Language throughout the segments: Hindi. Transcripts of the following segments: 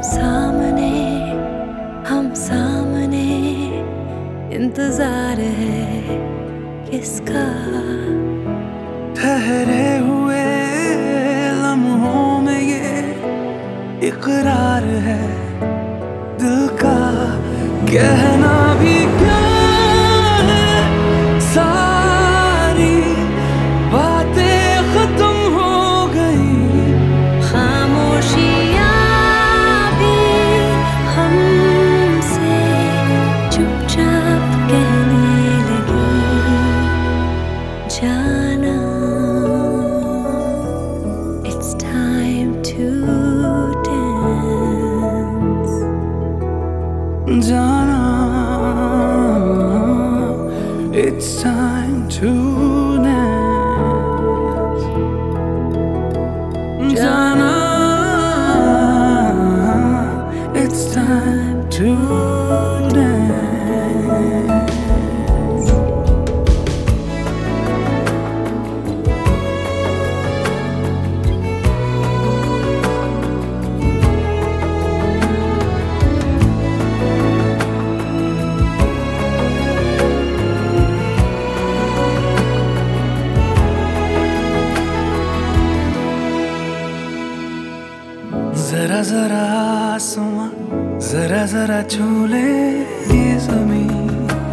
सामने हम सामने इंतजार है किसका। ठहरे हुए लम्हों में ये इकरार है दिल का। कहना भी क्या है, सारी बातें खत्म हो गई। खामोशियाँ भी हमसे चुपचाप कहने लगी, जाना it's time to dance। जाना it's time to dance। जाना it's time to dance। जरा जरा आसमां जरा जरा छू ले ये ज़मीं।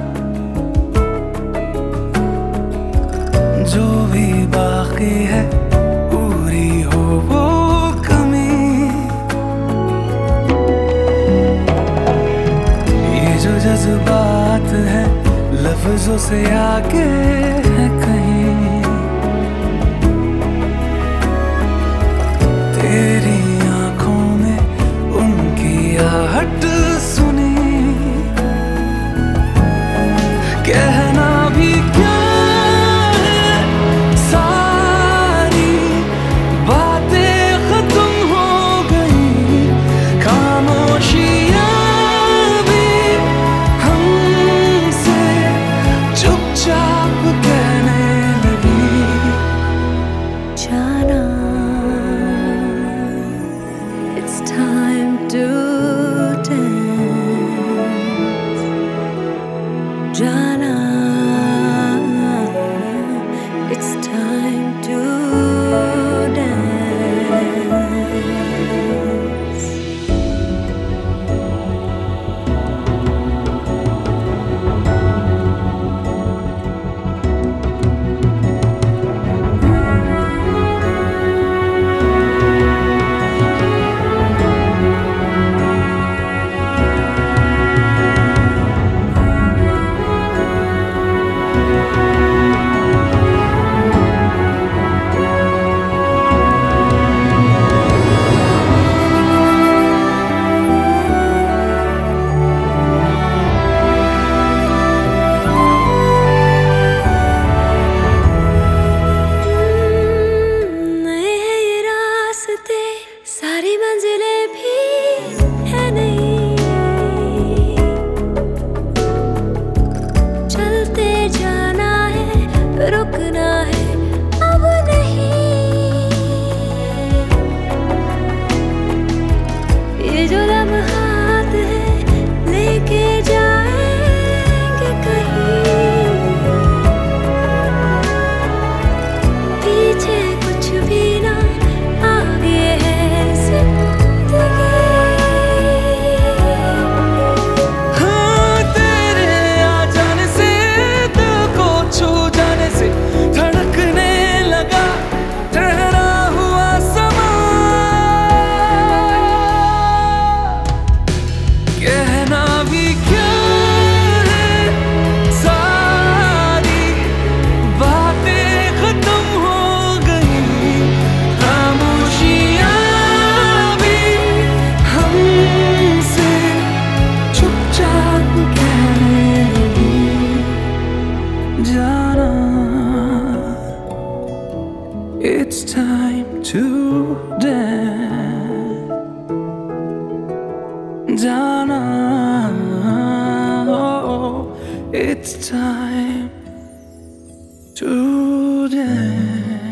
जो भी बाकी है पूरी हो वो कमी। ये जो जज्बात है लफ्जों से आगे है कहीं। तेरी आहट सुनी, कहना भी क्या है, सारी बातें खत्म हो गई। खामोशियाँ भी हमसे चुपचाप कहने लगी, जाना it's time to जाना it's time to dance। सारी मंजिलें भी है नहीं, चलते जाना है रुकना है अब नहीं। ये जो लम्हात है लेके जाएंगे कहीं, पीछे कुछ भी ना आगे है। It's time to dance। जाना oh, it's time to dance।